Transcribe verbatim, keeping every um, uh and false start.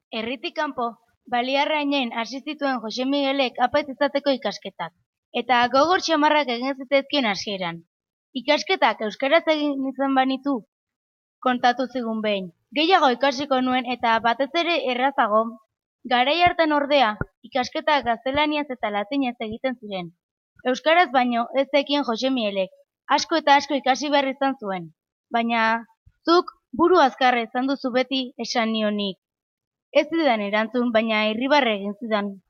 Herritik kanpo, Baliarrainen hasi zituen Jose Miguelek apaiz izateko ikasketak, eta gogor xamarrak egin zitzaizkion hasieran. Ikasketak euskaraz egin izan banitu, kontatu zigun behin. Gehiago ikasiko nuen eta batez ere errazago. Garai hartan ordea, ikasketak gaztelaniaz eta latinez egiten ziren. Euskaraz baino ez zekien Jose Miguelek, asko eta asko ikasi behar izan zuen. Baina, zuk buru azkarra izan duzu beti esan nionik. Ez zidan erantzun, baina irribarre egin zidan.